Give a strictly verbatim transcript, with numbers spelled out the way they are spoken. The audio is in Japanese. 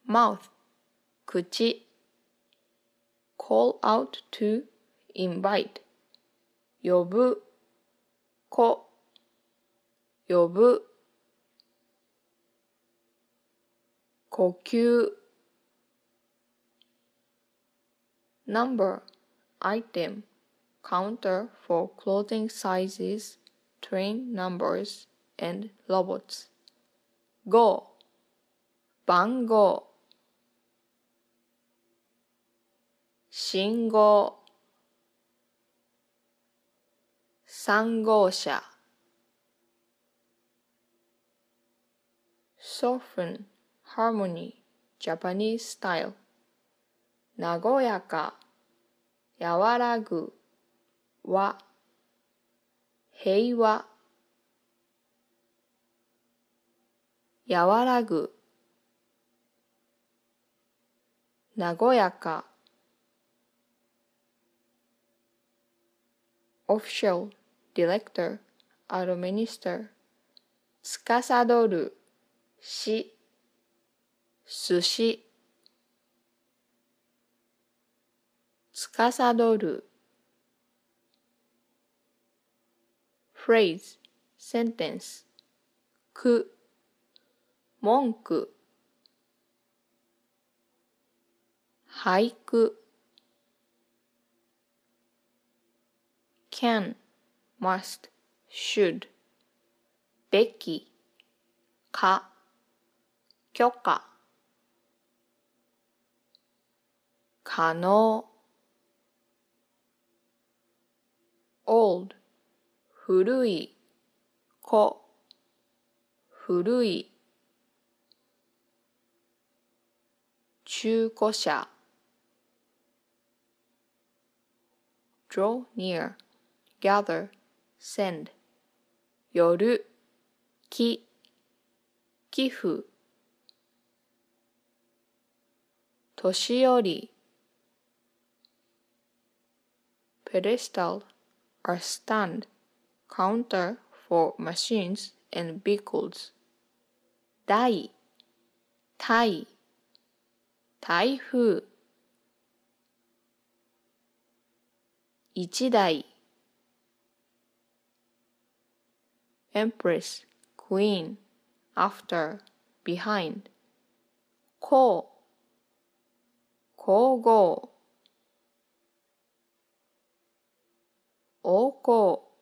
mouth 口 call out to invite 呼ぶ子呼ぶ呼吸 number item counter for clothing sizes, train numbers, and robots. Go 番号信号さん号車 Soften harmony Japanese style 和やか和らぐ和平和和らぐ和やか Official Director Administer 司るし寿司司る Phrase Sentence 句文句俳句 can, must, should べきか許可可能 old 古い子古い中古車 draw near, gather, send 寄る寄寄付年寄り pedestal or stand, counter for machines and vehicles 台台台風一台 Empress, Queen, after, behind 皇皇后王后